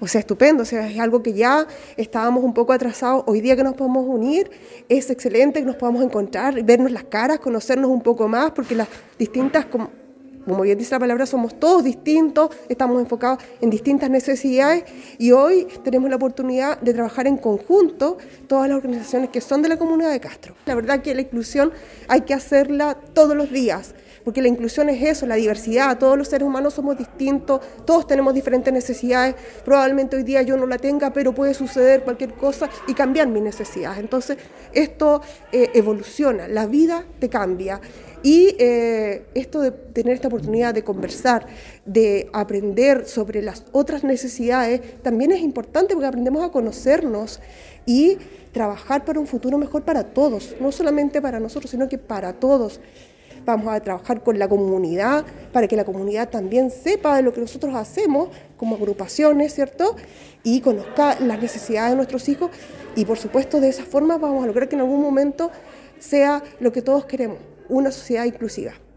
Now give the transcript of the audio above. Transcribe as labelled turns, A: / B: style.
A: O sea, estupendo, o sea, es algo que ya estábamos un poco atrasados. Hoy día que nos podemos unir, es excelente que nos podamos encontrar, vernos las caras, conocernos un poco más, porque las distintas, como bien dice la palabra, somos todos distintos, estamos enfocados en distintas necesidades y hoy tenemos la oportunidad de trabajar en conjunto todas las organizaciones que son de la Comuna de Castro. La verdad que la inclusión hay que hacerla todos los días, porque la inclusión es eso, la diversidad, todos los seres humanos somos distintos, todos tenemos diferentes necesidades, probablemente hoy día yo no la tenga, pero puede suceder cualquier cosa y cambiar mis necesidades. Entonces esto evoluciona, la vida te cambia. Y esto de tener esta oportunidad de conversar, de aprender sobre las otras necesidades, también es importante porque aprendemos a conocernos y trabajar para un futuro mejor para todos, no solamente para nosotros, sino que para todos. Vamos a trabajar con la comunidad para que la comunidad también sepa de lo que nosotros hacemos como agrupaciones, ¿cierto? Y conozca las necesidades de nuestros hijos y, por supuesto, de esa forma vamos a lograr que en algún momento sea lo que todos queremos, una sociedad inclusiva.